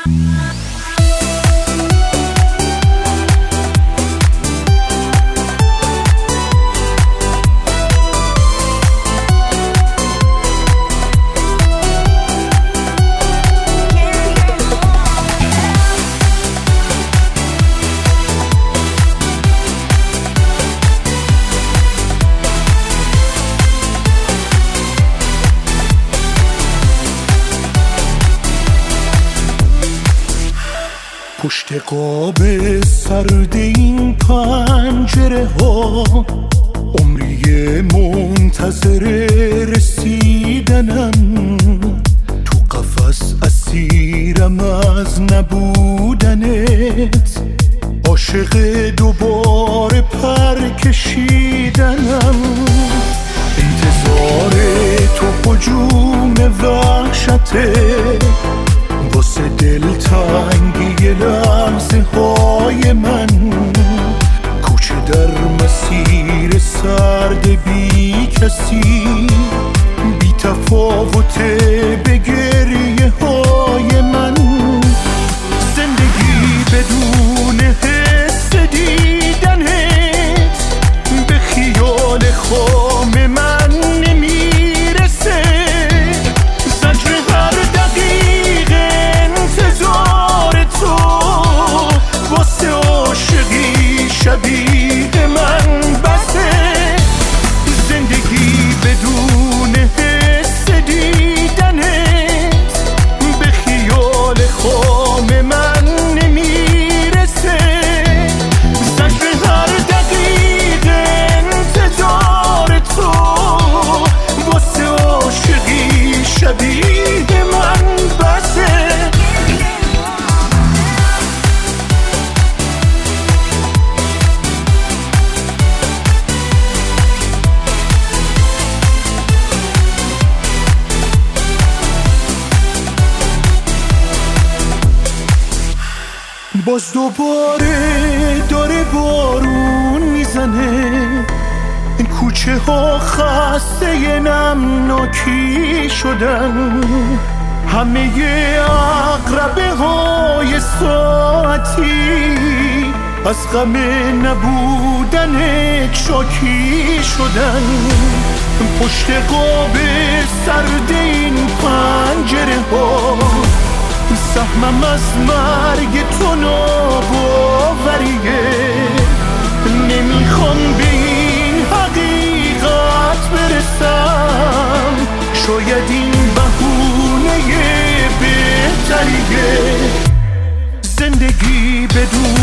پشت قاب سرد این پنجره ها عمری منتظر رسیدنم، تو قفس اسیرم از نبودنت، عاشق دوباره پر کشیدنم، انتظار تو هجوم وحشته، واسه دلتنگی لحظه های من، کوچه در مسیر سرد بی کسی، بی تفاوت به گریه های من، زندگی بدون حس دیدنت به خیال خام من نمیرسه، زجر هر دقیقه انتظار تو واسه عاشقی شبیه من بسه، زندگی بدون حس دیدنت به خیال خام من نمیرسه، زجر هر دقیقه انتظار تو واسه عاشقی شبیه من بسه. باز دوباره داره بارون میزنه، این کوچه ها خسته نمناکی شدن، همه عقربه های ساعتی از غم نبودنت شاکی شدن، پشت قاب سرد این پنجره ها سهمم از مرگ تو ناباوریه، نمیخوام به این حقیقت برسم، شاید این بهونه بهتریه، زندگی بدون